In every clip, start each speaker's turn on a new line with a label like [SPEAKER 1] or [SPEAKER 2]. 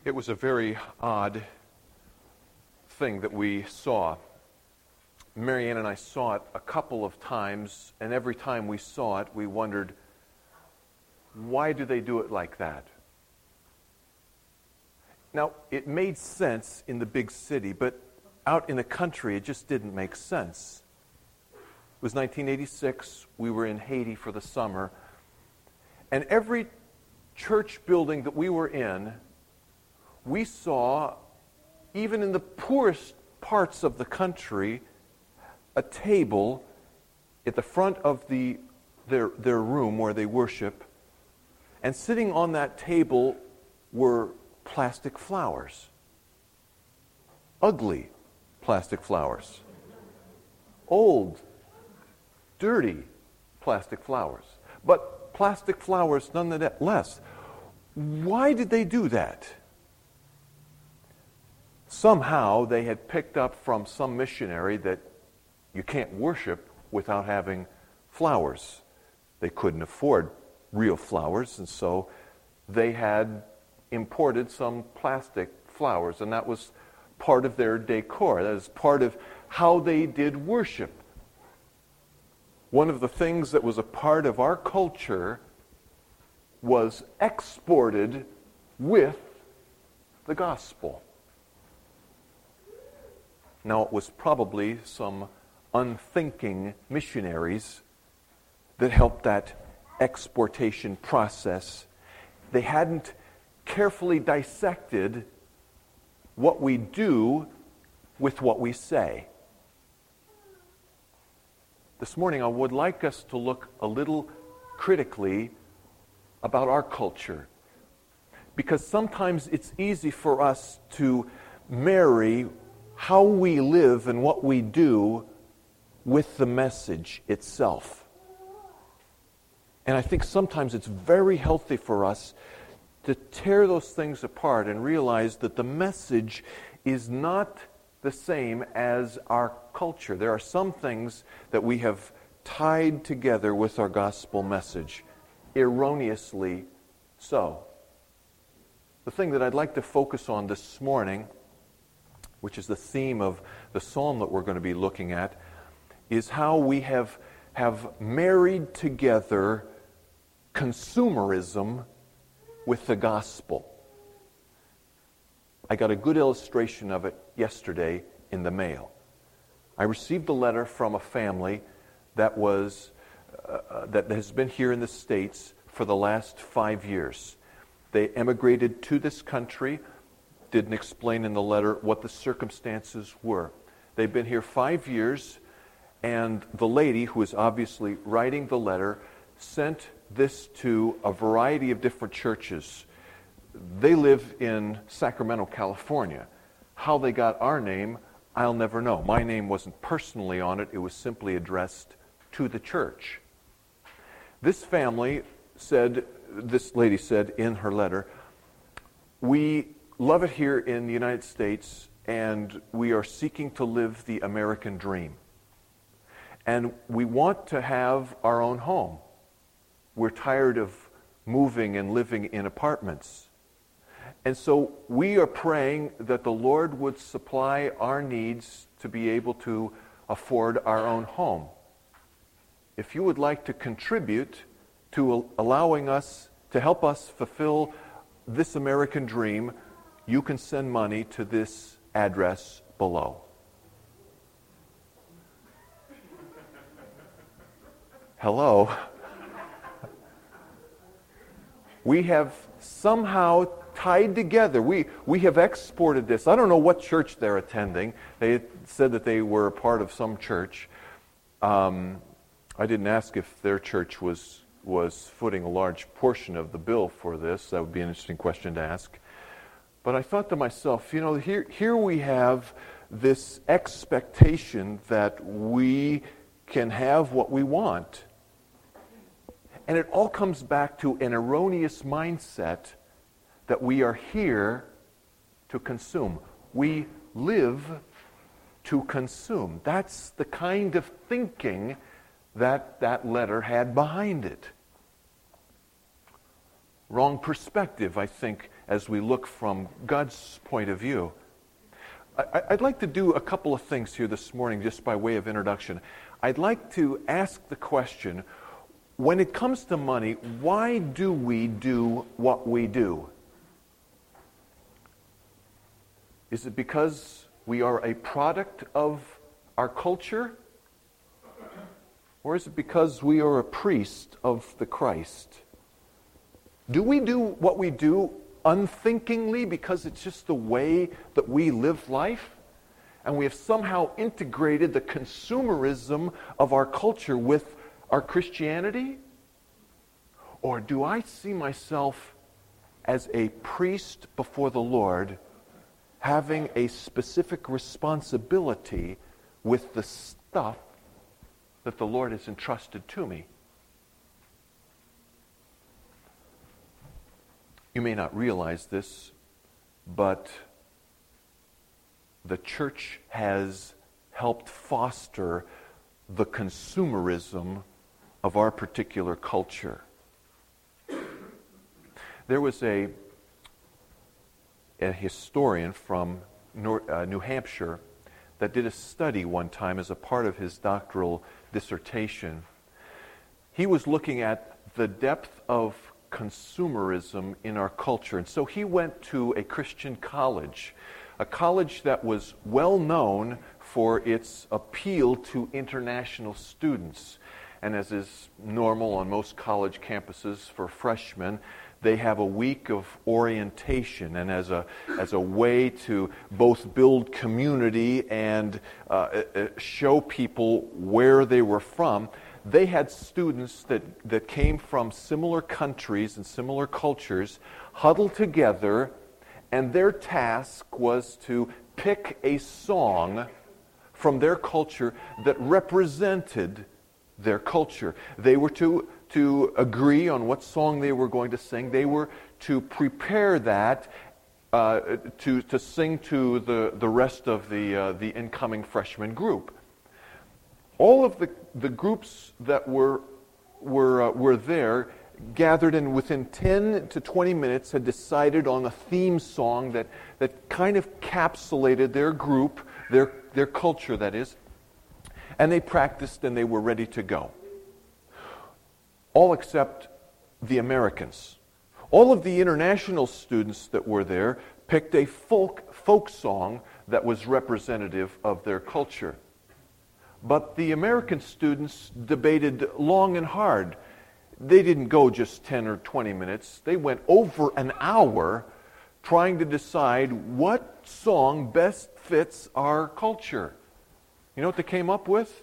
[SPEAKER 1] It was a very odd thing that we saw. Marianne and I saw it a couple of times, and every time we saw it, we wondered, why do they do it like that? Now, it made sense in the big city, but out in the country, it just didn't make sense. It was 1986. We were in Haiti for the summer, and every church building that we were in, we saw, even in the poorest parts of the country, a table at the front of their room where they worship, and sitting on that table were plastic flowers. Ugly plastic flowers. Old, dirty plastic flowers. But plastic flowers nonetheless. Why did they do that? Somehow they had picked up from some missionary that you can't worship without having flowers. They couldn't afford real flowers, and so they had imported some plastic flowers, and that was part of their decor. That is part of how they did worship. One of the things that was a part of our culture was exported with the gospel. Now, it was probably some unthinking missionaries that helped that exportation process. They hadn't carefully dissected what we do with what we say. This morning, I would like us to look a little critically about our culture, because sometimes it's easy for us to marry how we live and what we do with the message itself. And I think sometimes it's very healthy for us to tear those things apart and realize that the message is not the same as our culture. There are some things that we have tied together with our gospel message, erroneously so. The thing that I'd like to focus on this morning, which is the theme of the psalm that we're going to be looking at, is how we have married together consumerism with the gospel. I got a good illustration of it yesterday in the mail. I received a letter from a family that has been here in the States for the last 5 years. They emigrated to this country, didn't explain in the letter what the circumstances were. They've been here 5 years, and the lady who is obviously writing the letter sent this to a variety of different churches. They live in Sacramento, California. How they got our name, I'll never know. My name wasn't personally on it. It was simply addressed to the church. This family said, this lady said in her letter, "We love it here in the United States, and we are seeking to live the American dream. And we want to have our own home. We're tired of moving and living in apartments. And so we are praying that the Lord would supply our needs to be able to afford our own home. If you would like to contribute to allowing us, to help us fulfill this American dream, you can send money to this address below." Hello? We have somehow tied together. We have exported this. I don't know what church they're attending. They said that they were a part of some church. I didn't ask if their church was footing a large portion of the bill for this. That would be an interesting question to ask. But I thought to myself, here we have this expectation that we can have what we want. And it all comes back to an erroneous mindset that we are here to consume. We live to consume. That's the kind of thinking that letter had behind it. wrong perspective, I think, as we look from God's point of view. I'd like to do a couple of things here this morning just by way of introduction. I'd like to ask the question, when it comes to money, why do we do what we do? Is it because we are a product of our culture? Or is it because we are a priest of the Christ? Do we do what we do unthinkingly because it's just the way that we live life? And we have somehow integrated the consumerism of our culture with our Christianity? Or do I see myself as a priest before the Lord, having a specific responsibility with the stuff that the Lord has entrusted to me? You may not realize this, but the church has helped foster the consumerism of our particular culture. There was a historian from New Hampshire that did a study one time as a part of his doctoral dissertation. He was looking at the depth of consumerism in our culture. And so he went to a Christian college, a college that was well known for its appeal to international students. And as is normal on most college campuses for freshmen, they have a week of orientation, and as a way to both build community and show people where they were from, they had students that came from similar countries and similar cultures huddled together, and their task was to pick a song from their culture that represented their culture. They were to agree on what song they were going to sing. They were to prepare that to sing to the rest of the incoming freshman group. All of the groups that were there gathered, and within 10 to 20 minutes had decided on a theme song that kind of capsulated their group, their culture, that is. And they practiced and they were ready to go. All except the Americans. All of the international students that were there picked a folk song that was representative of their culture. But the American students debated long and hard. They didn't go just 10 or 20 minutes. They went over an hour trying to decide what song best fits our culture. You know what they came up with?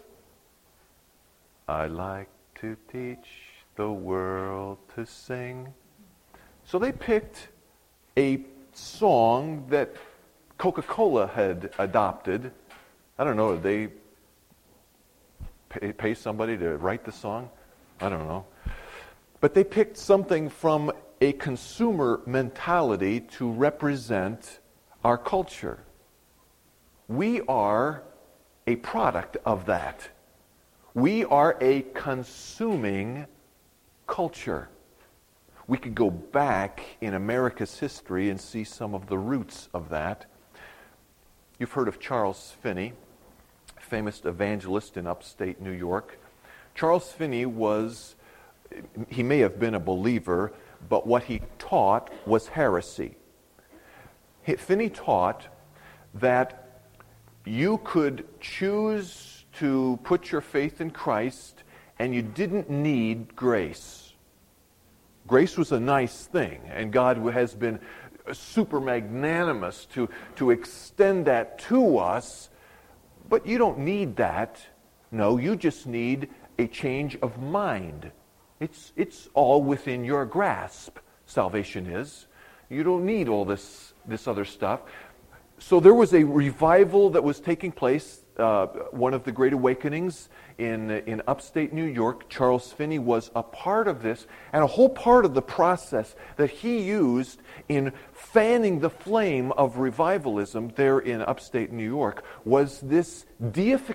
[SPEAKER 1] I like to teach the world to sing. So they picked a song that Coca-Cola had adopted. I don't know, did they pay somebody to write the song? I don't know. But they picked something from a consumer mentality to represent our culture. We are a product of that. We are a consuming culture. We could go back in America's history and see some of the roots of that. You've heard of Charles Finney, famous evangelist in upstate New York. Charles Finney he may have been a believer, but what he taught was heresy. Finney taught that you could choose to put your faith in Christ and you didn't need grace. Grace was a nice thing, and God has been super magnanimous to extend that to us, but you don't need that. No, you just need a change of mind. It's all within your grasp, salvation is. You don't need all this other stuff. So there was a revival that was taking place, one of the Great Awakenings in upstate New York. Charles Finney was a part of this, and a whole part of the process that he used in fanning the flame of revivalism there in upstate New York was this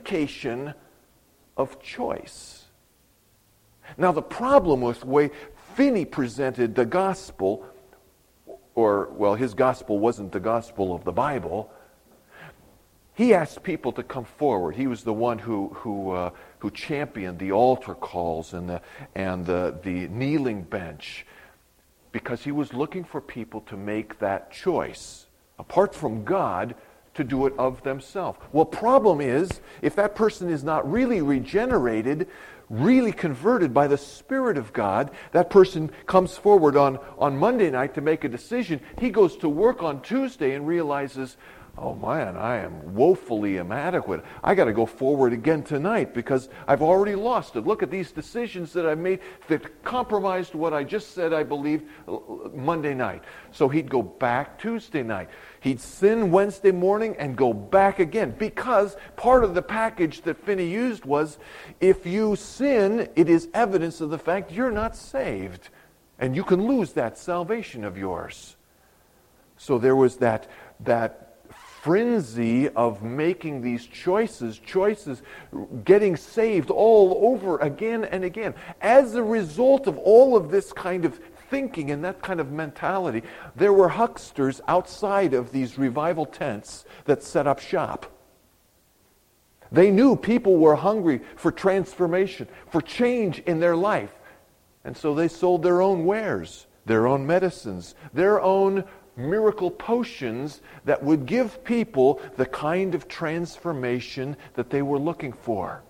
[SPEAKER 1] deification of choice. Now the problem with the way Finney presented the gospel, his gospel wasn't the gospel of the Bible. He asked people to come forward. He was the one who championed the altar calls and the kneeling bench, because he was looking for people to make that choice, apart from God, to do it of themselves. Well, problem is, if that person is not really regenerated, really converted by the Spirit of God, that person comes forward on Monday night to make a decision. He goes to work on Tuesday and realizes, oh man, I am woefully inadequate. I got to go forward again tonight because I've already lost it. Look at these decisions that I've made that compromised what I just said I believed Monday night. So he'd go back Tuesday night. He'd sin Wednesday morning and go back again, because part of the package that Finney used was, if you sin, it is evidence of the fact you're not saved, and you can lose that salvation of yours. So there was that frenzy of making these choices, getting saved all over again and again. As a result of all of this kind of thinking and that kind of mentality, there were hucksters outside of these revival tents that set up shop. They knew people were hungry for transformation, for change in their life. And so they sold their own wares, their own medicines, their own miracle potions that would give people the kind of transformation that they were looking for.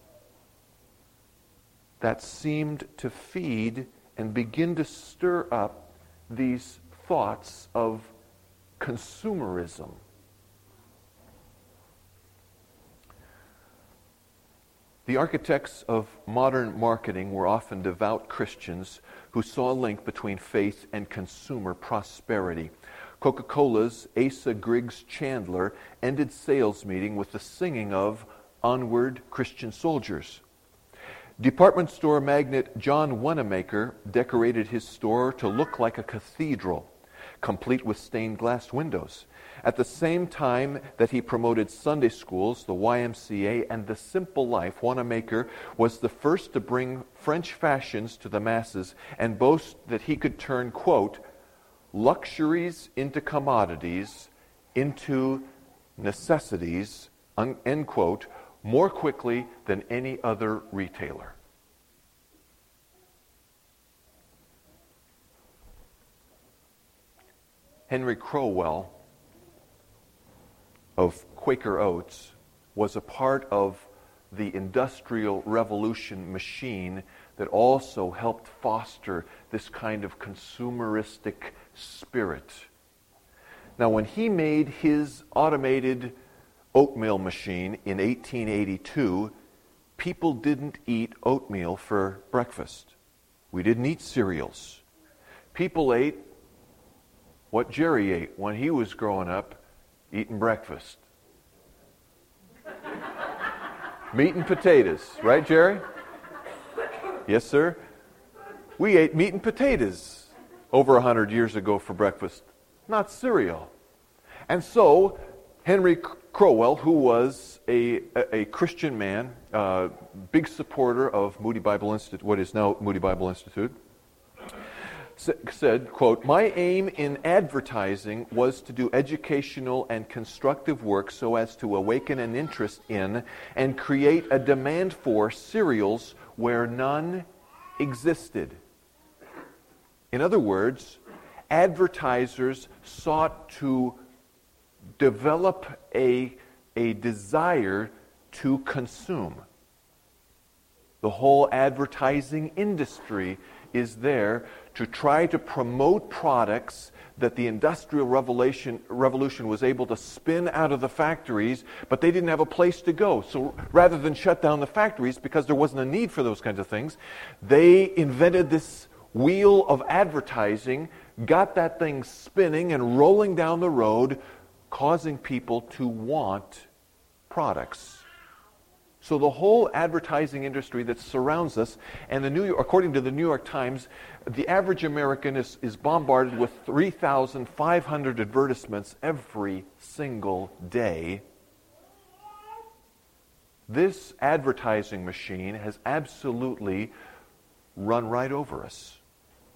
[SPEAKER 1] That seemed to feed and begin to stir up these thoughts of consumerism. The architects of modern marketing were often devout Christians who saw a link between faith and consumer prosperity. Coca-Cola's Asa Griggs Chandler ended sales meeting with the singing of "Onward, Christian Soldiers." Department store magnate John Wanamaker decorated his store to look like a cathedral, complete with stained glass windows. At the same time that he promoted Sunday schools, the YMCA, and the simple life, Wanamaker was the first to bring French fashions to the masses and boast that he could turn, quote, luxuries into commodities, into necessities, end quote, more quickly than any other retailer. Henry Crowell of Quaker Oats was a part of the Industrial Revolution machine that also helped foster this kind of consumeristic spirit. Now, when he made his automated oatmeal machine in 1882, people didn't eat oatmeal for breakfast. We didn't eat cereals. People ate what Jerry ate when he was growing up, eating breakfast. Meat and potatoes, right, Jerry? Yes, sir. We ate meat and potatoes over 100 years ago for breakfast, not cereal. And so, Henry Crowell, who was a Christian man, big supporter of Moody Bible Institute, what is now Moody Bible Institute, said, quote, "My aim in advertising was to do educational and constructive work so as to awaken an interest in and create a demand for cereals where none existed." In other words, advertisers sought to develop a desire to consume. The whole advertising industry is there to try to promote products that the Industrial Revolution was able to spin out of the factories, but they didn't have a place to go. So rather than shut down the factories, because there wasn't a need for those kinds of things, they invented this wheel of advertising, got that thing spinning and rolling down the road, causing people to want products. So the whole advertising industry that surrounds us, and according to the New York Times, the average American is bombarded with 3,500 advertisements every single day. This advertising machine has absolutely run right over us.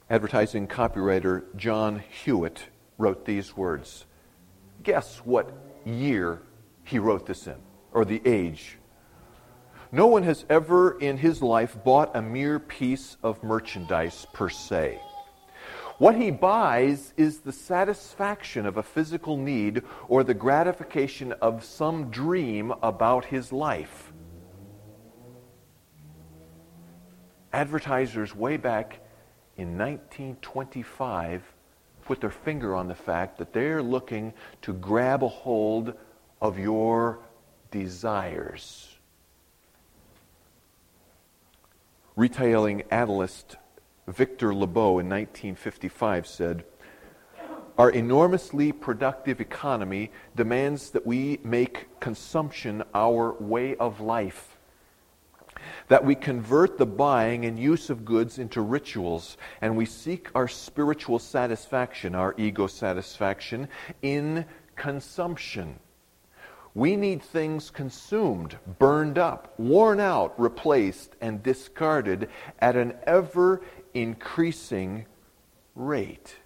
[SPEAKER 1] Advertising copywriter John Hewitt wrote these words. Guess what year he wrote this in, or the age. No one has ever in his life bought a mere piece of merchandise per se. What he buys is the satisfaction of a physical need or the gratification of some dream about his life. Advertisers way back in 1925 put their finger on the fact that they're looking to grab a hold of your desires. Retailing analyst Victor Lebeau in 1955 said, "Our enormously productive economy demands that we make consumption our way of life, that we convert the buying and use of goods into rituals, and we seek our spiritual satisfaction, our ego satisfaction, in consumption. We need things consumed, burned up, worn out, replaced, and discarded at an ever-increasing rate.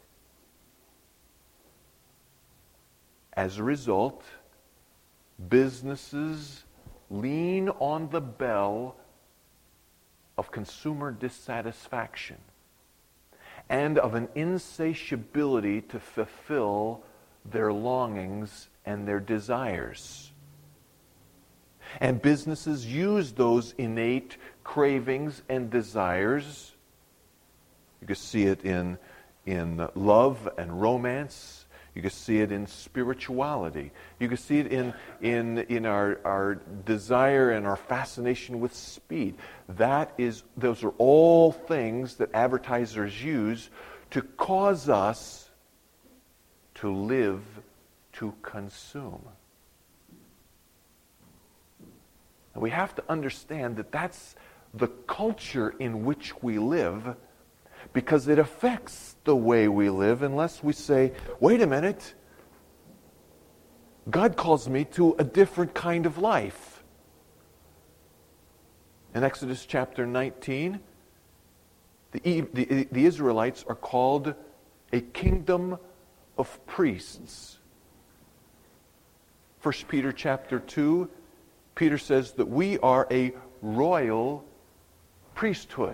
[SPEAKER 1] As a result, businesses lean on the bell of consumer dissatisfaction and of an insatiability to fulfill their longings and their desires. And businesses use those innate cravings and desires. You can see it in love and romance. You can see it in spirituality. You can see it in our desire and our fascination with speed. Those are all things that advertisers use to cause us to live to consume. And we have to understand that that's the culture in which we live, because it affects the way we live unless we say, wait a minute, God calls me to a different kind of life. In Exodus chapter 19, the Israelites are called a kingdom of priests. 1 Peter chapter 2, Peter says that we are a royal priesthood.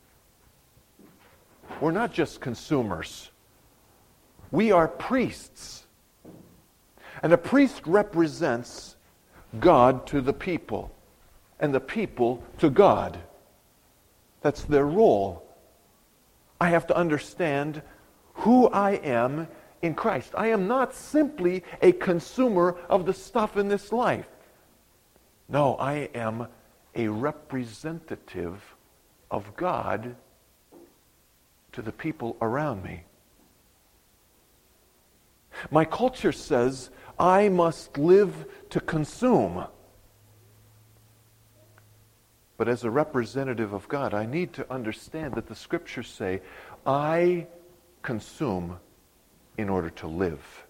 [SPEAKER 1] We're not just consumers. We are priests. And a priest represents God to the people, and the people to God. That's their role. I have to understand who I am in Christ. I am not simply a consumer of the stuff in this life. No, I am a representative of God to the people around me. My culture says I must live to consume. But as a representative of God, I need to understand that the Scriptures say, I consume in order to live.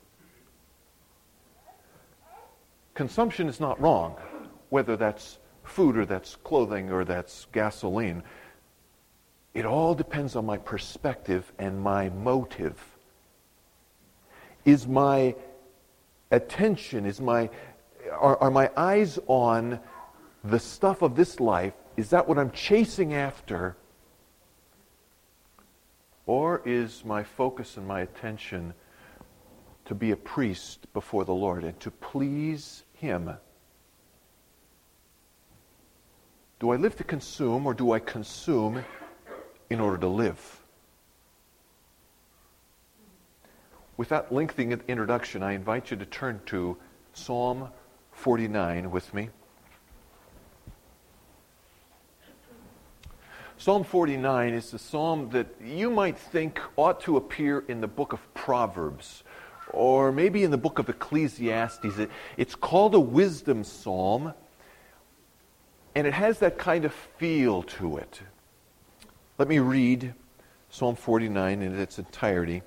[SPEAKER 1] Consumption is not wrong, whether that's food or that's clothing or that's gasoline. It all depends on my perspective and my motive. Is my attention, are my eyes on the stuff of this life? Is that what I'm chasing after? Or is my focus and my attention to be a priest before the Lord and to please Him? Do I live to consume, or do I consume in order to live? With that lengthy introduction, I invite you to turn to Psalm 49 with me. Psalm 49 is a psalm that you might think ought to appear in the book of Proverbs, or maybe in the book of Ecclesiastes. It's called a wisdom psalm, and it has that kind of feel to it. Let me read Psalm 49 in its entirety.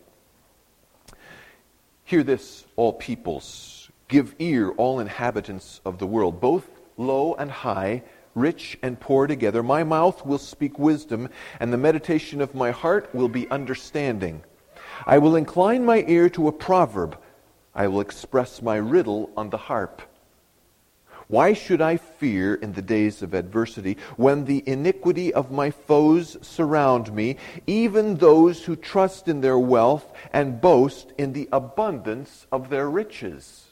[SPEAKER 1] Hear this, all peoples. Give ear, all inhabitants of the world, both low and high. rich and poor together. My mouth will speak wisdom, and the meditation of my heart will be understanding. I will incline my ear to a proverb. I will express my riddle on the harp. Why should I fear in the days of adversity, when the iniquity of my foes surround me, even those who trust in their wealth and boast in the abundance of their riches?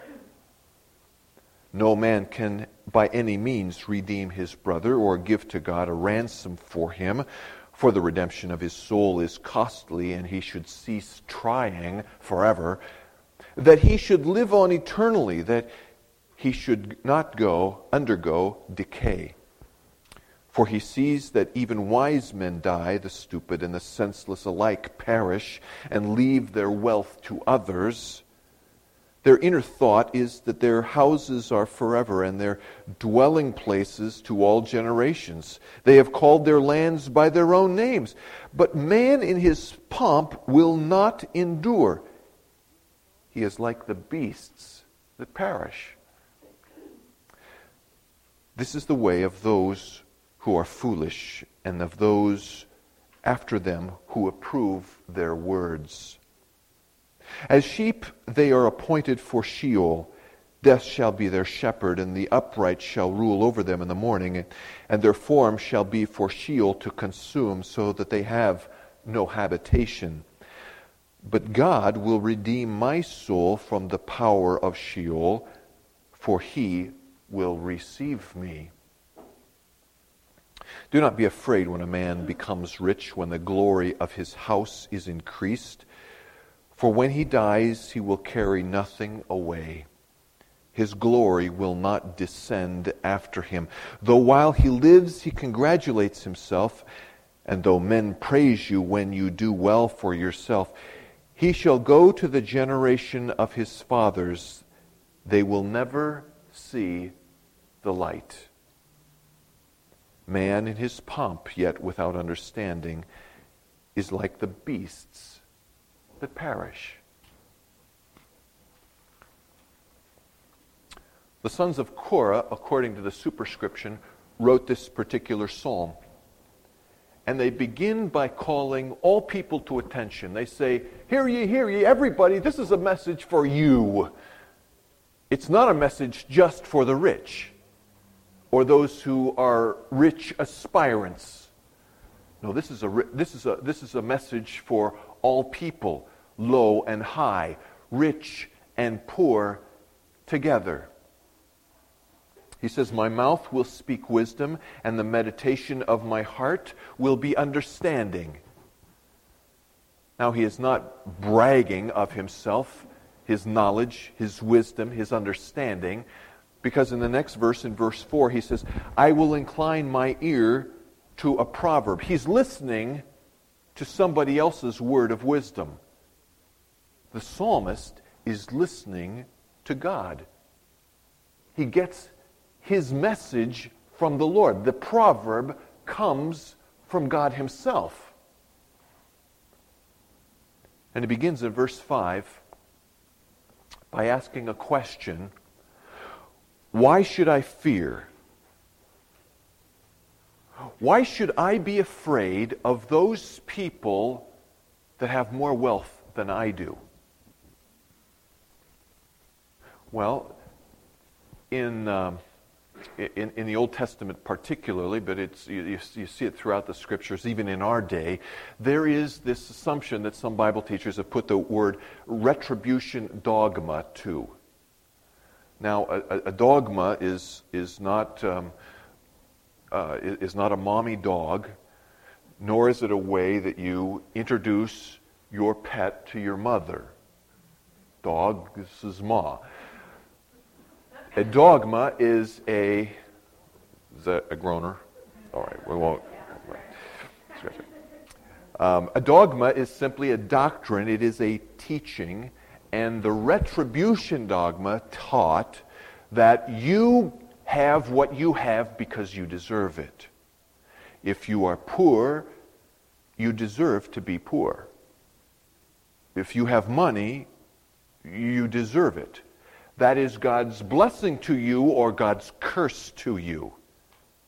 [SPEAKER 1] No man can by any means redeem his brother or give to God a ransom for him, for the redemption of his soul is costly, and he should cease trying forever, that he should live on eternally, that he should not undergo decay. For he sees that even wise men die, the stupid and the senseless alike perish and leave their wealth to others. Their inner thought is that their houses are forever, and their dwelling places to all generations. They have called their lands by their own names. But man in his pomp will not endure. He is like the beasts that perish. This is the way of those who are foolish, and of those after them who approve their words. As sheep they are appointed for Sheol. Death shall be their shepherd, and the upright shall rule over them in the morning, and their form shall be for Sheol to consume, so that they have no habitation. But God will redeem my soul from the power of Sheol, for he will receive me. Do not be afraid when a man becomes rich, when the glory of his house is increased. For when he dies, he will carry nothing away. His glory will not descend after him. Though while he lives, he congratulates himself, and though men praise you when you do well for yourself, he shall go to the generation of his fathers. They will never see the light. Man in his pomp, yet without understanding, is like the beasts that perish. The sons of Korah, according to the superscription, wrote this particular psalm. And they begin by calling all people to attention. They say, hear ye, everybody, this is a message for you. It's not a message just for the rich or those who are rich aspirants. No, this is a message for all people, low and high, rich and poor together. He says, my mouth will speak wisdom, and the meditation of my heart will be understanding. Now, he is not bragging of himself, his knowledge, his wisdom, his understanding, because in the next verse, in verse 4, he says, I will incline my ear to a proverb. He's listening to somebody else's word of wisdom. The psalmist is listening to God. He gets his message from the Lord. The proverb comes from God himself. And it begins in verse 5 by asking a question. Why should I fear? Why should I be afraid of those people that have more wealth than I do? Well, in the Old Testament particularly, but you see it throughout the Scriptures, even in our day, there is this assumption that some Bible teachers have put the word retribution dogma to. Now, a dogma is not a mommy dog, nor is it a way that you introduce your pet to your mother. Dog, this is Ma. A dogma is a groaner? All right, we won't. A dogma is simply a doctrine. It is a teaching. And the retribution dogma taught that you have what you have because you deserve it. If you are poor, you deserve to be poor. If you have money, you deserve it. That is God's blessing to you or God's curse to you.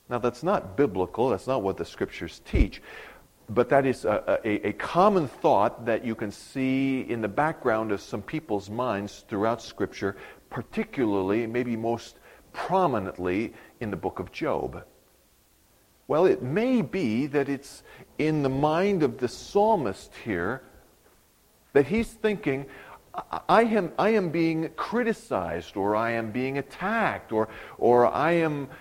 [SPEAKER 1] Now, that's not biblical. That's not what the Scriptures teach. But that is a common thought that you can see in the background of some people's minds throughout Scripture, particularly, maybe most prominently, in the book of Job. Well, it may be that it's in the mind of the psalmist here that he's thinking, I am being criticized, or I am being attacked, or I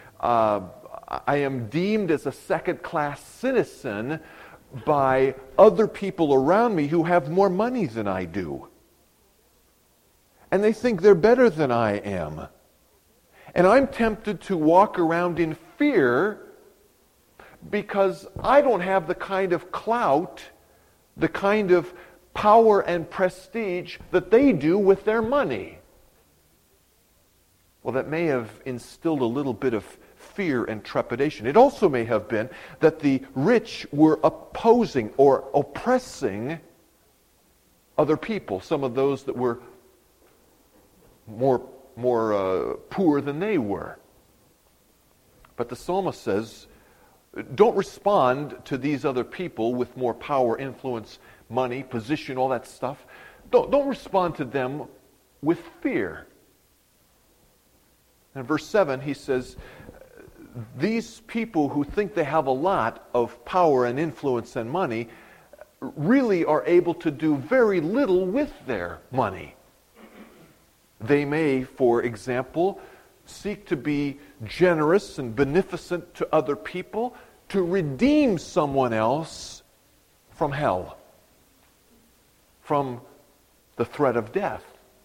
[SPEAKER 1] am deemed as a second-class citizen by other people around me who have more money than I do. And they think they're better than I am. And I'm tempted to walk around in fear because I don't have the kind of clout, the kind of power and prestige that they do with their money. Well, that may have instilled a little bit of fear and trepidation. It also may have been that the rich were opposing or oppressing other people, some of those that were more poor than they were. But the psalmist says, don't respond to these other people with more power, influence, money, position, all that stuff. Don't respond to them with fear. In verse 7, he says, these people who think they have a lot of power and influence and money really are able to do very little with their money. They may, for example, seek to be generous and beneficent to other people to redeem someone else from hell, from the threat of death.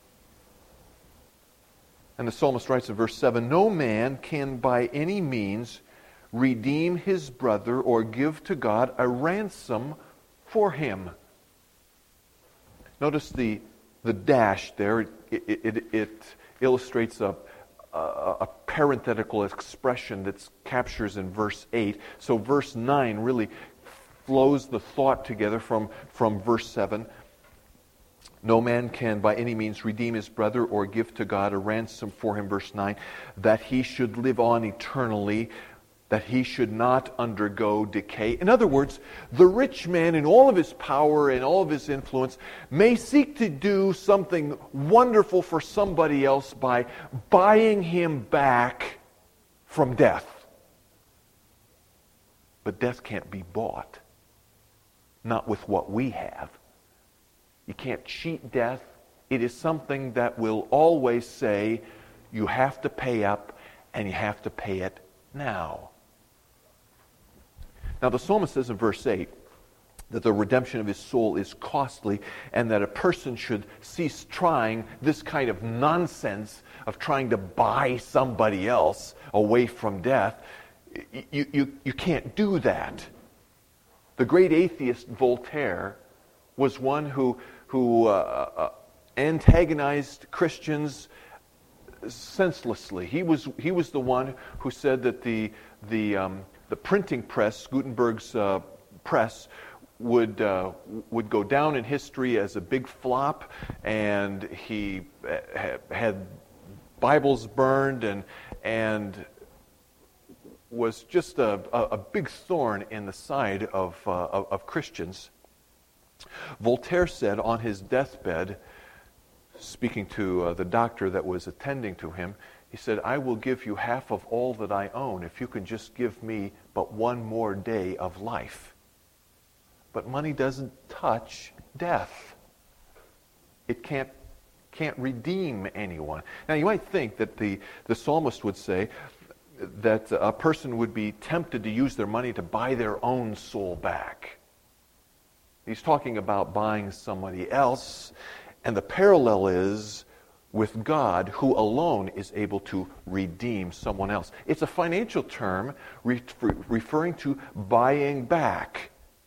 [SPEAKER 1] And the psalmist writes in verse 7, no man can by any means redeem his brother or give to God a ransom for him. Notice the dash there. It illustrates a parenthetical expression that captures in verse 8. So verse 9 really flows the thought together from verse 7. No man can by any means redeem his brother or give to God a ransom for him, verse 9, that he should live on eternally, that he should not undergo decay. In other words, the rich man in all of his power and all of his influence may seek to do something wonderful for somebody else by buying him back from death. But death can't be bought, not with what we have. You can't cheat death. It is something that will always say, you have to pay up, and you have to pay it now. Now the psalmist says in verse 8 that the redemption of his soul is costly, and that a person should cease trying this kind of nonsense of trying to buy somebody else away from death. You can't do that. The great atheist Voltaire was one who antagonized Christians senselessly. He was the one who said that the printing press, Gutenberg's press, would go down in history as a big flop, and he had Bibles burned and was just a big thorn in the side of Christians. Voltaire said on his deathbed, speaking to the doctor that was attending to him, he said, I will give you half of all that I own if you can just give me but one more day of life. But money doesn't touch death. It can't redeem anyone. Now you might think that the psalmist would say that a person would be tempted to use their money to buy their own soul back. He's talking about buying somebody else, and the parallel is with God, who alone is able to redeem someone else. It's a financial term referring to buying back.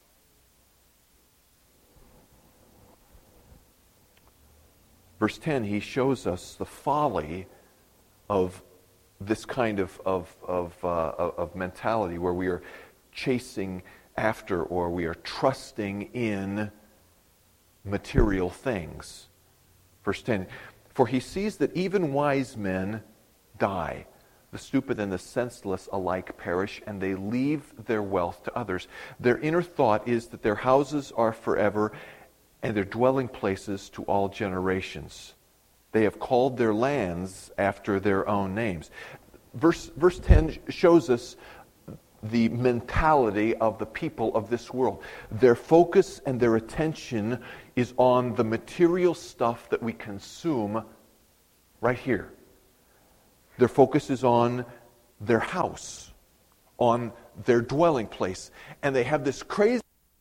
[SPEAKER 1] Verse 10, he shows us the folly of this kind of mentality where we are chasing after, or we are trusting in material things. Verse 10, for he sees that even wise men die. The stupid and the senseless alike perish, and they leave their wealth to others. Their inner thought is that their houses are forever, and their dwelling places to all generations. They have called their lands after their own names. Verse 10 shows us the mentality of the people of this world. Their focus and their attention is on the material stuff that we consume right here. Their focus is on their house, on their dwelling place. And they have this crazy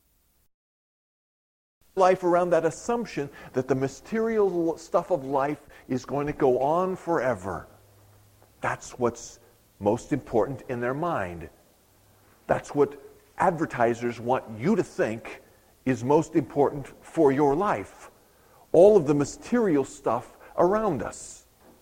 [SPEAKER 1] life around that assumption that the material stuff of life is going to go on forever. That's what's most important in their mind. That's what advertisers want you to think is most important for your life. All of the material stuff around us.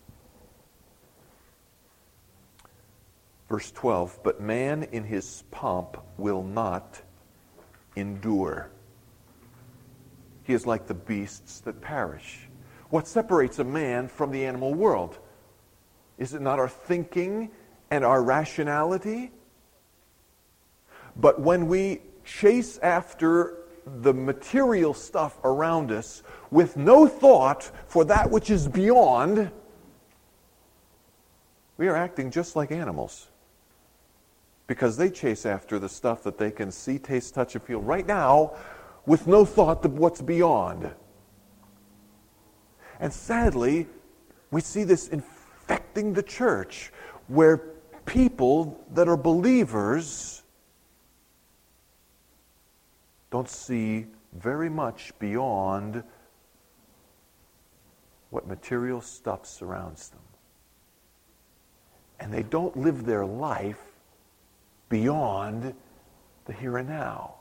[SPEAKER 1] Verse 12, but man in his pomp will not endure. He is like the beasts that perish. What separates a man from the animal world? Is it not our thinking and our rationality? But when we chase after the material stuff around us with no thought for that which is beyond, we are acting just like animals. Because they chase after the stuff that they can see, taste, touch, and feel right now with no thought of what's beyond. And sadly, we see this infecting the church, where people that are believers don't see very much beyond what material stuff surrounds them. And they don't live their life beyond the here and now.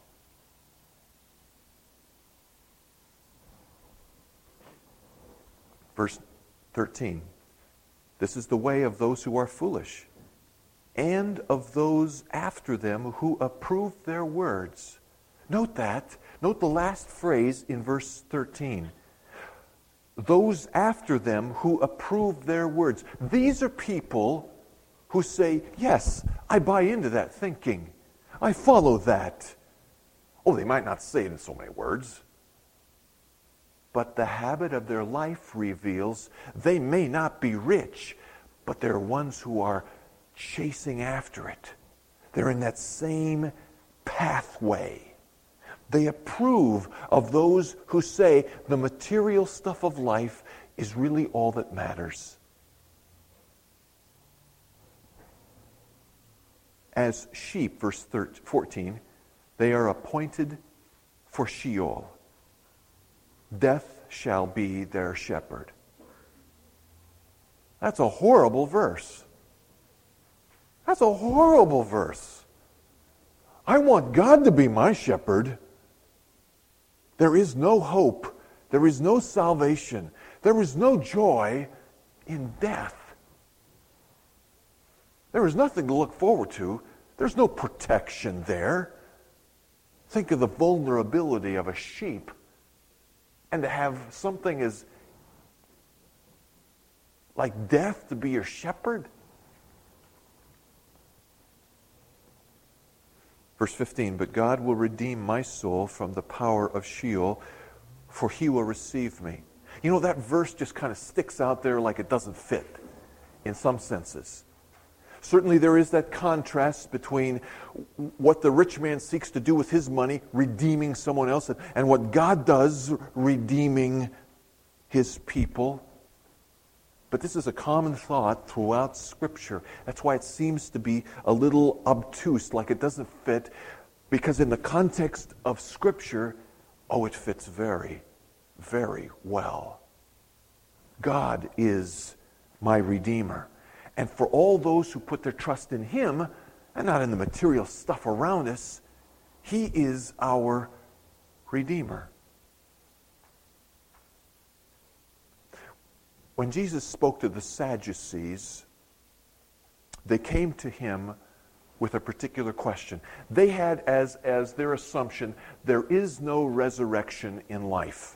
[SPEAKER 1] Verse 13. This is the way of those who are foolish, and of those after them who approve their words. Note that. Note the last phrase in verse 13. Those after them who approve their words. These are people who say, yes, I buy into that thinking. I follow that. Oh, they might not say it in so many words, but the habit of their life reveals they may not be rich, but they're ones who are chasing after it. They're in that same pathway. They approve of those who say the material stuff of life is really all that matters. As sheep, verse 14, they are appointed for Sheol. Death shall be their shepherd. That's a horrible verse. That's a horrible verse. I want God to be my shepherd. There is no hope. There is no salvation. There is no joy in death. There is nothing to look forward to. There's no protection there. Think of the vulnerability of a sheep, and to have something as like death to be your shepherd. Verse 15, but God will redeem my soul from the power of Sheol, for he will receive me. You know, that verse just kind of sticks out there like it doesn't fit in some senses. Certainly there is that contrast between what the rich man seeks to do with his money, redeeming someone else, and what God does, redeeming his people. But this is a common thought throughout Scripture. That's why it seems to be a little obtuse, like it doesn't fit, because in the context of Scripture, it fits very, very well. God is my Redeemer. And for all those who put their trust in Him, and not in the material stuff around us, He is our Redeemer. When Jesus spoke to the Sadducees, they came to Him with a particular question. They had as their assumption, there is no resurrection in life.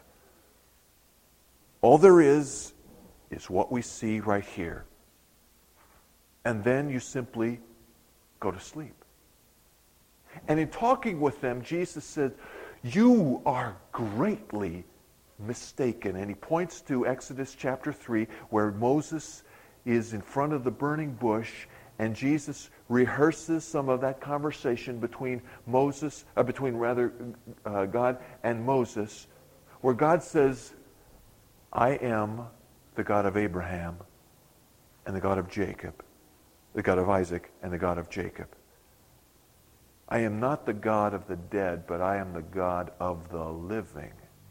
[SPEAKER 1] All there is what we see right here. and then you simply go to sleep. And in talking with them, Jesus said, you are greatly mistaken. And he points to Exodus chapter 3, where Moses is in front of the burning bush, and Jesus rehearses some of that conversation between God and Moses, where God says, I am the God of Abraham and the God of Jacob, the God of Isaac and the God of Jacob. I am not the God of the dead, but I am the God of the living.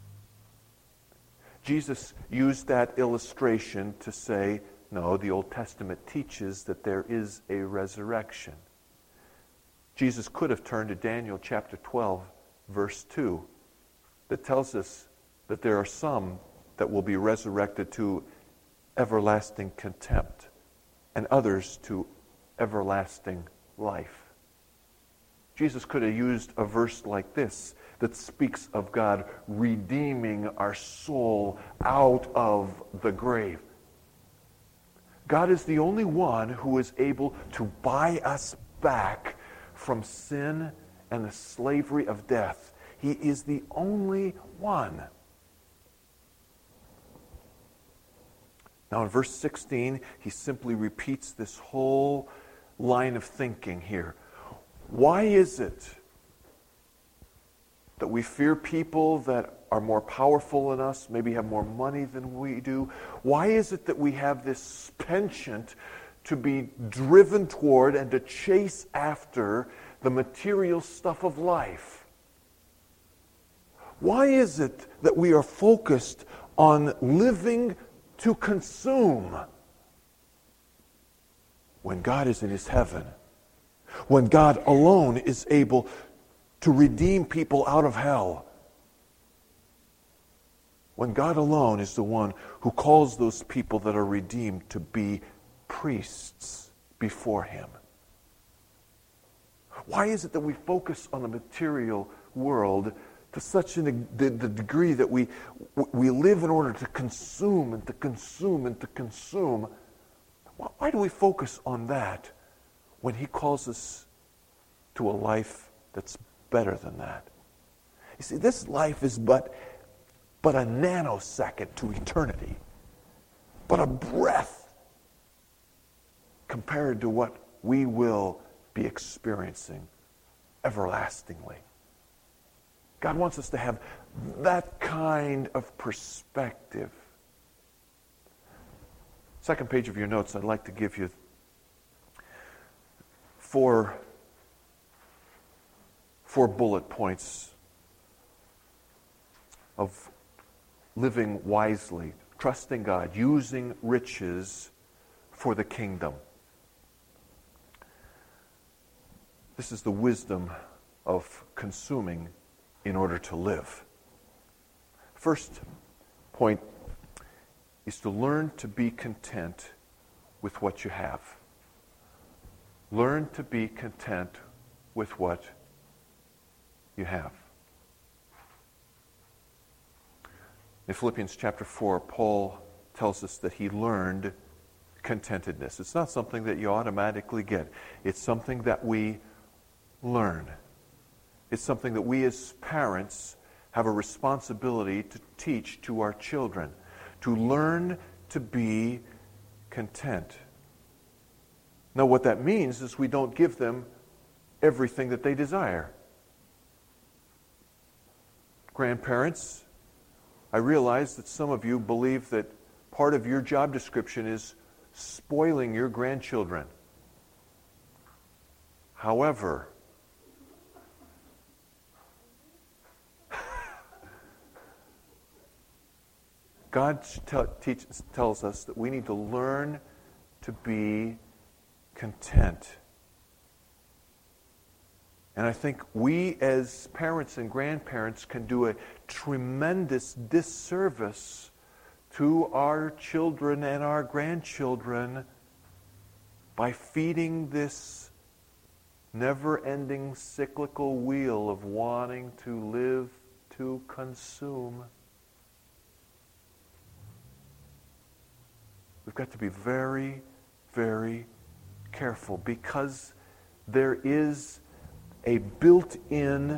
[SPEAKER 1] Jesus used that illustration to say, no, the Old Testament teaches that there is a resurrection. Jesus could have turned to Daniel chapter 12, verse 2, that tells us that there are some that will be resurrected to everlasting contempt and others to everlasting life. Jesus could have used a verse like this that speaks of God redeeming our soul out of the grave. God is the only one who is able to buy us back from sin and the slavery of death. He is the only one. Now in verse 16, he simply repeats this whole line of thinking here. Why is it that we fear people that are more powerful than us, maybe have more money than we do? Why is it that we have this penchant to be driven toward and to chase after the material stuff of life? Why is it that we are focused on living to consume when God is in his heaven? When God alone is able to redeem people out of hell. When God alone is the one who calls those people that are redeemed to be priests before him. Why is it that we focus on the material world to such the degree that we live in order to consume and to consume and to consume? Why do we focus on that when he calls us to a life that's better than that? You see, this life is but a nanosecond to eternity, but a breath compared to what we will be experiencing everlastingly. God wants us to have that kind of perspective. Second page of your notes, I'd like to give you four bullet points of living wisely, trusting God, using riches for the kingdom. This is the wisdom of consuming in order to live. First point is to learn to be content with what you have. Learn to be content with what you have. In Philippians chapter 4, Paul tells us that he learned contentedness. It's not something that you automatically get. It's something that we learn. It's something that we as parents have a responsibility to teach to our children, to learn to be content. Now, what that means is we don't give them everything that they desire. Grandparents, I realize that some of you believe that part of your job description is spoiling your grandchildren. However, God tells us that we need to learn to be content. And I think we as parents and grandparents can do a tremendous disservice to our children and our grandchildren by feeding this never-ending cyclical wheel of wanting to live to consume. We've got to be very, very careful because there is a built-in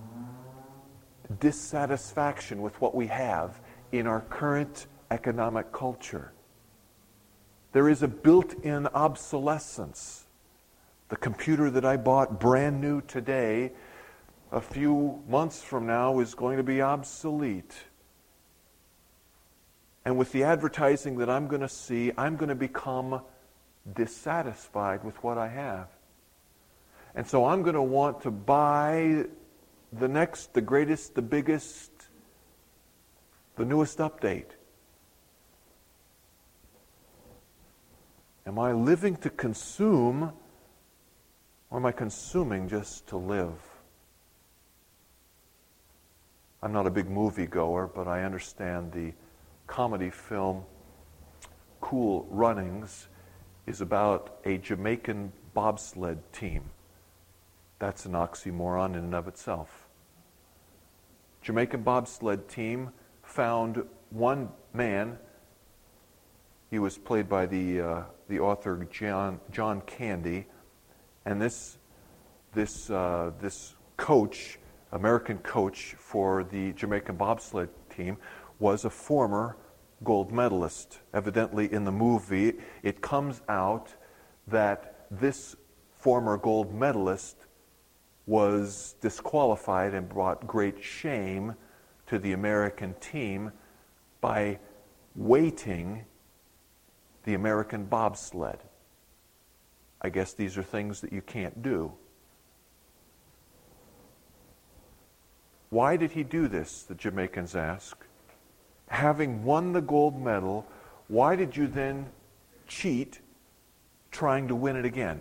[SPEAKER 1] dissatisfaction with what we have in our current economic culture. There is a built-in obsolescence. The computer that I bought brand new today, a few months from now, is going to be obsolete. And with the advertising that I'm going to see, I'm going to become dissatisfied with what I have. And so I'm going to want to buy the next, the greatest, the biggest, the newest update. Am I living to consume, or am I consuming just to live? I'm not a big movie goer, but I understand the comedy film Cool Runnings is about a Jamaican bobsled team. That's an oxymoron in and of itself. Jamaican bobsled team found one man. He was played by the author John Candy, and this coach, American coach for the Jamaican bobsled team, was a former gold medalist. Evidently, in the movie, it comes out that this former gold medalist was disqualified and brought great shame to the American team by weighting the American bobsled. I guess these are things that you can't do. Why did he do this, the Jamaicans ask? Having won the gold medal, why did you then cheat trying to win it again?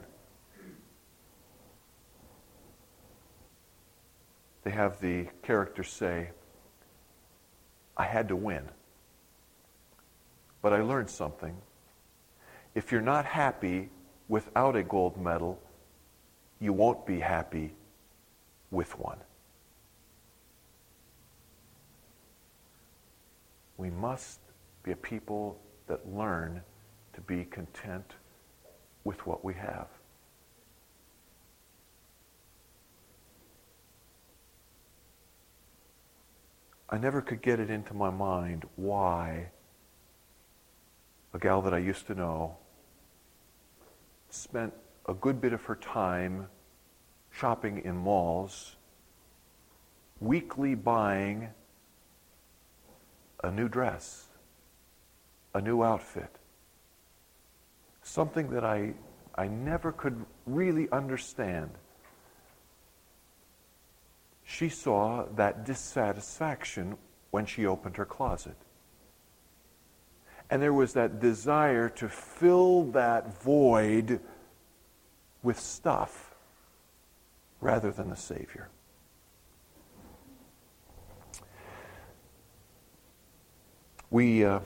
[SPEAKER 1] They have the character say, I had to win. But I learned something. If you're not happy without a gold medal, you won't be happy with one. We must be a people that learn to be content with what we have. I never could get it into my mind why a gal that I used to know spent a good bit of her time shopping in malls, weekly buying a new dress, a new outfit, something that I never could really understand. She saw that dissatisfaction when she opened her closet. And there was that desire to fill that void with stuff rather than the Savior. We have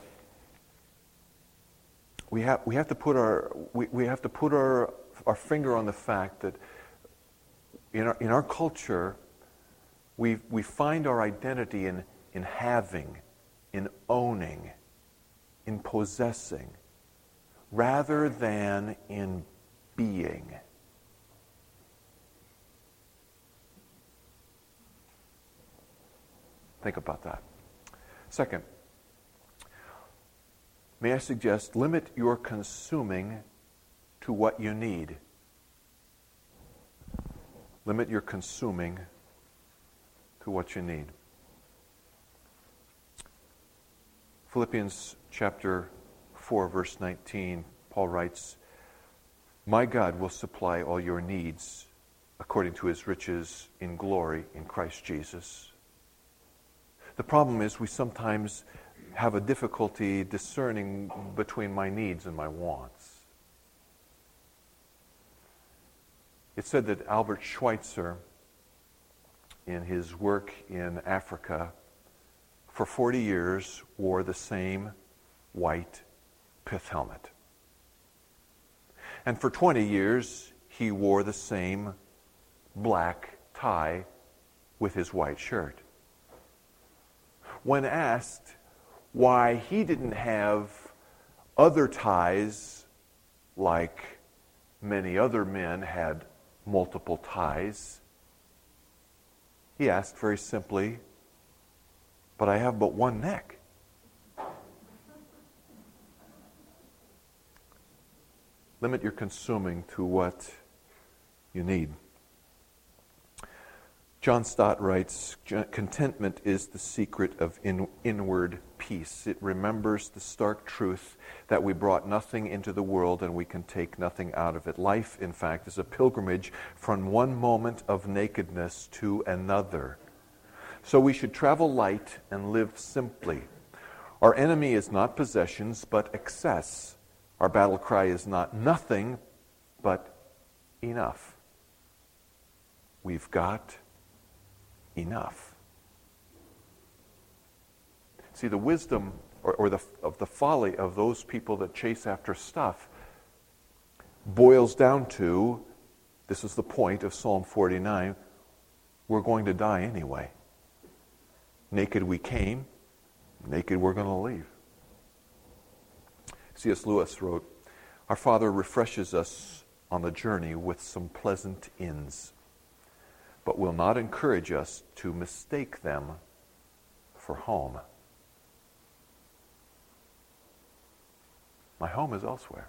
[SPEAKER 1] to put our finger on the fact that in our culture we find our identity in having, in owning, in possessing, rather than in being. Think about that. Second, may I suggest, limit your consuming to what you need. Limit your consuming to what you need. Philippians chapter 4, verse 19, Paul writes, "My God will supply all your needs according to his riches in glory in Christ Jesus." The problem is we sometimes have a difficulty discerning between my needs and my wants. It's said that Albert Schweitzer, in his work in Africa, for 40 years wore the same white pith helmet. And for 20 years, he wore the same black tie with his white shirt. When asked why he didn't have other ties like many other men had multiple ties. He asked very simply, "But I have but one neck." Limit your consuming to what you need. John Stott writes, "Contentment is the secret of inward peace. It remembers the stark truth that we brought nothing into the world and we can take nothing out of it. Life, in fact, is a pilgrimage from one moment of nakedness to another. So we should travel light and live simply. Our enemy is not possessions, but excess. Our battle cry is not nothing, but enough. We've got enough." See, the wisdom or the folly of those people that chase after stuff boils down to, this is the point of Psalm 49, we're going to die anyway. Naked we came, naked we're going to leave. C.S. Lewis wrote, "Our Father refreshes us on the journey with some pleasant inns, but will not encourage us to mistake them for home." My home is elsewhere.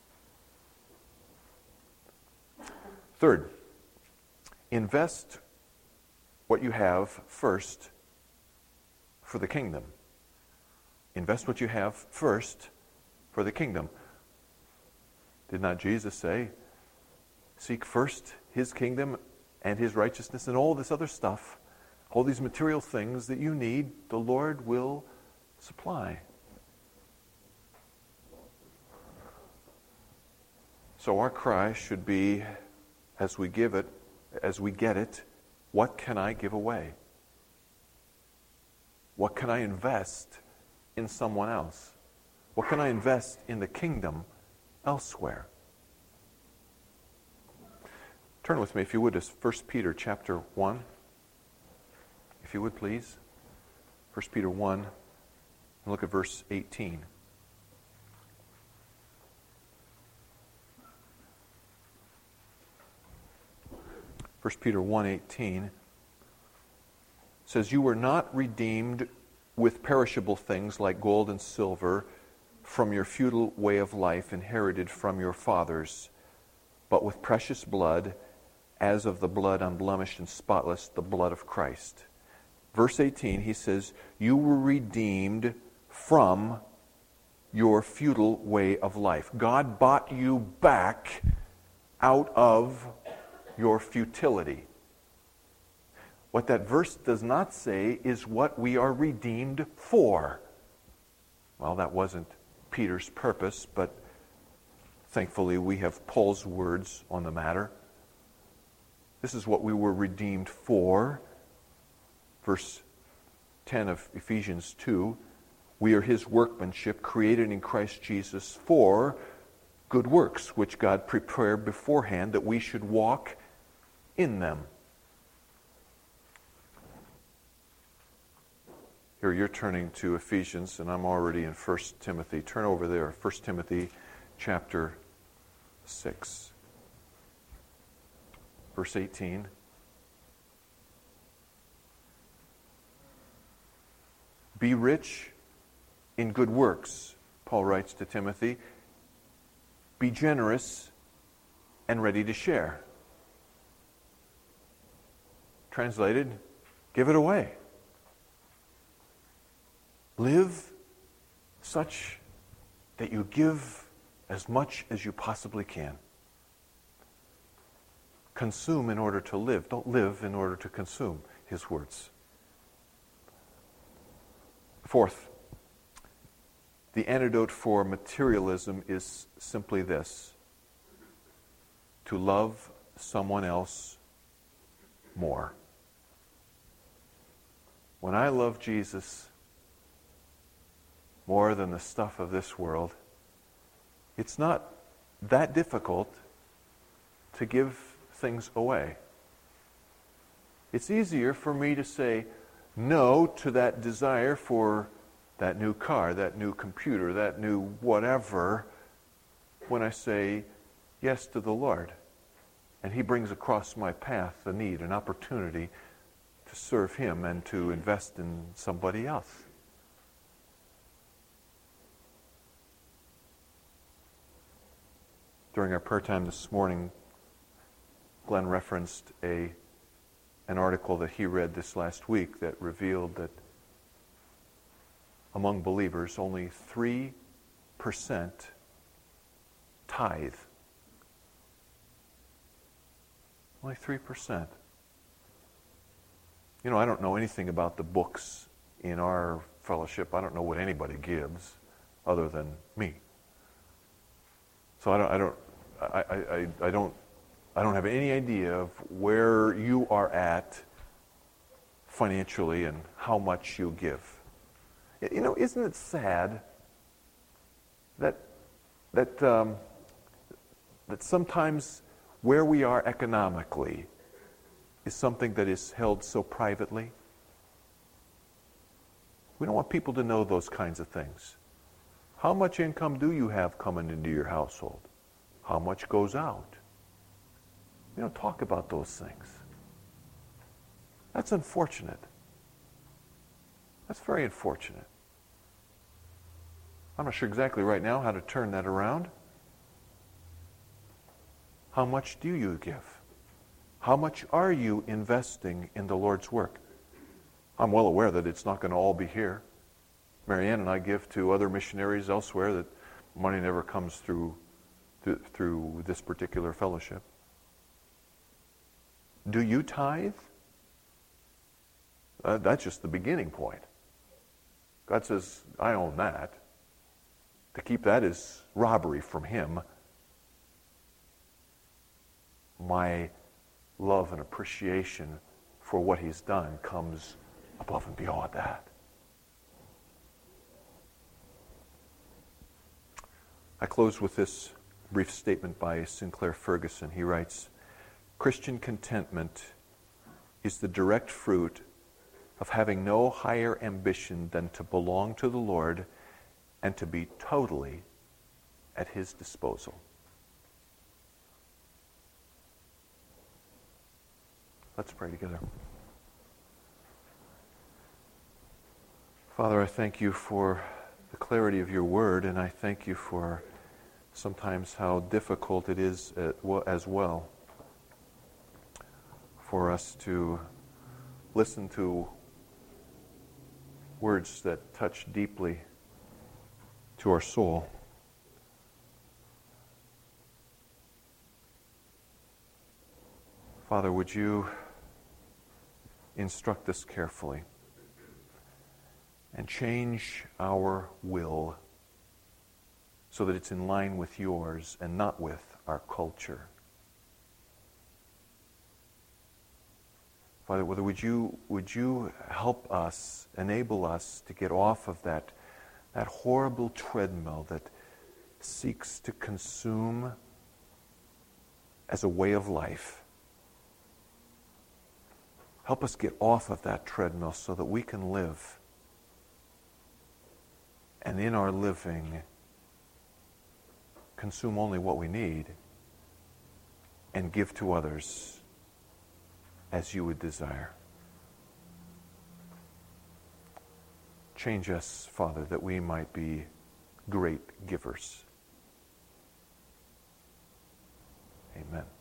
[SPEAKER 1] Third, invest what you have first for the kingdom. Invest what you have first for the kingdom. Did not Jesus say, "Seek first his kingdom and his righteousness, and all this other stuff, all these material things that you need, the Lord will supply"? So our cry should be, as we give it, as we get it, what can I give away? What can I invest in someone else? What can I invest in the kingdom elsewhere? Turn with me, if you would, to 1 Peter chapter 1. If you would, please. 1 Peter 1, and look at verse 18. 1 Peter 1:18 says, "You were not redeemed with perishable things like gold and silver from your futile way of life inherited from your fathers, but with precious blood, as of the blood unblemished and spotless, the blood of Christ." Verse 18, he says, "You were redeemed from your futile way of life." God bought you back out of your futility. What that verse does not say is what we are redeemed for. Well, that wasn't Peter's purpose, but thankfully we have Paul's words on the matter. This is what we were redeemed for. Verse 10 of Ephesians 2, "We are his workmanship, created in Christ Jesus for good works, which God prepared beforehand that we should walk in them." Here you're turning to Ephesians, and I'm already in 1 Timothy. Turn over there, 1 Timothy chapter 6. Verse 18. "Be rich in good works," Paul writes to Timothy. "Be generous and ready to share." Translated, give it away. Live such that you give as much as you possibly can. Consume in order to live. Don't live in order to consume, his words. Fourth, the antidote for materialism is simply this: to love someone else more. When I love Jesus more than the stuff of this world, it's not that difficult to give things away. It's easier for me to say no to that desire for that new car, that new computer, that new whatever, when I say yes to the Lord. And He brings across my path a need, an opportunity to serve Him and to invest in somebody else. During our prayer time this morning, Glenn referenced an article that he read this last week that revealed that among believers, only 3% tithe. Only 3%. You know, I don't know anything about the books in our fellowship. I don't know what anybody gives other than me. So I don't have any idea of where you are at financially and how much you give. You know, isn't it sad that sometimes where we are economically is something that is held so privately? We don't want people to know those kinds of things. How much income do you have coming into your household? How much goes out? We don't talk about those things. That's unfortunate. That's very unfortunate. I'm not sure exactly right now how to turn that around. How much do you give? How much are you investing in the Lord's work? I'm well aware that it's not going to all be here. Marianne and I give to other missionaries elsewhere that money never comes through this particular fellowship. Do you tithe? That's just the beginning point. God says, I own that. To keep that is robbery from Him. My love and appreciation for what He's done comes above and beyond that. I close with this brief statement by Sinclair Ferguson. He writes, Christian contentment is the direct fruit of having no higher ambition than to belong to the Lord and to be totally at His disposal. Let's pray together. Father, I thank You for the clarity of Your word, and I thank You for sometimes how difficult it is as well for us to listen to words that touch deeply to our soul. Father, would You instruct us carefully and change our will so that it's in line with Yours and not with our culture. Father, would you help us, enable us to get off of that horrible treadmill that seeks to consume as a way of life. Help us get off of that treadmill so that we can live. And in our living, consume only what we need and give to others as You would desire. Change us, Father, that we might be great givers. Amen.